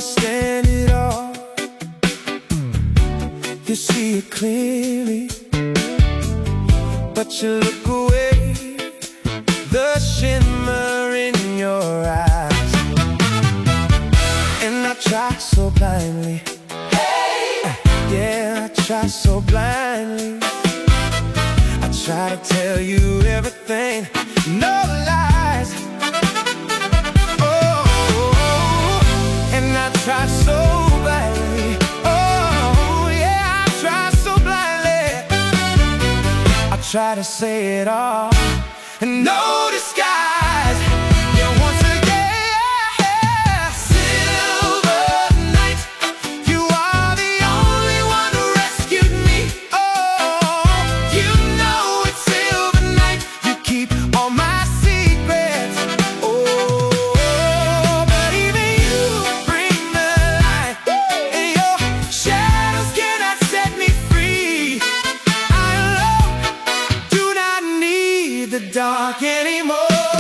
understand it all. You see it clearly, but you look away. The shimmer in your eyes, and I try so blindly. Yeah, I try so blindly. I try to tell you everything, no lies. Oh, and I try so blindly. Oh, yeah, I try so blindly. I try to say it all, and no disguise. Yeah, once again, silver night, you are the only one who rescued me. Oh, you know it's silver night. You keep all my secrets. Oh, but even you bring the light, and your shadows cannot set me free. I alone do not need the dark anymore.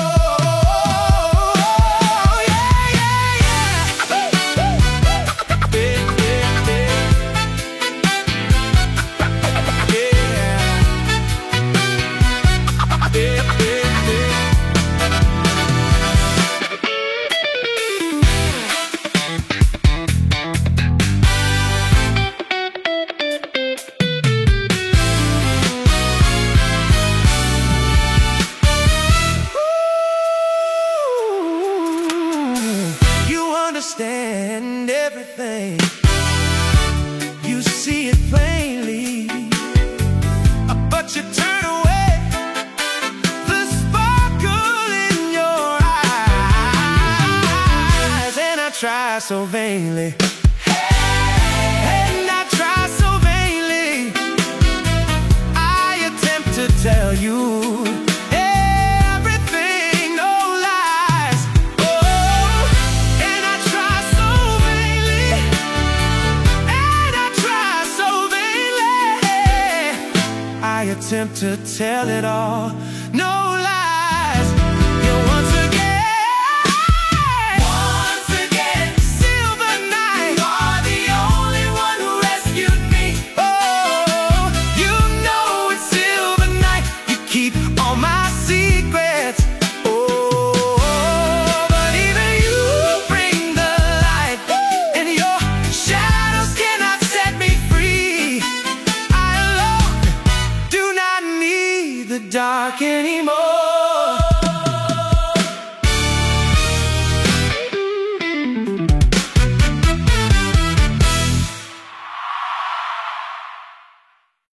Understand everything, you see it plainly, but you turn away the sparkle in your eyes. And I try so vainly, and I try so vainly. I attempt to tell you I attempt to tell it all. No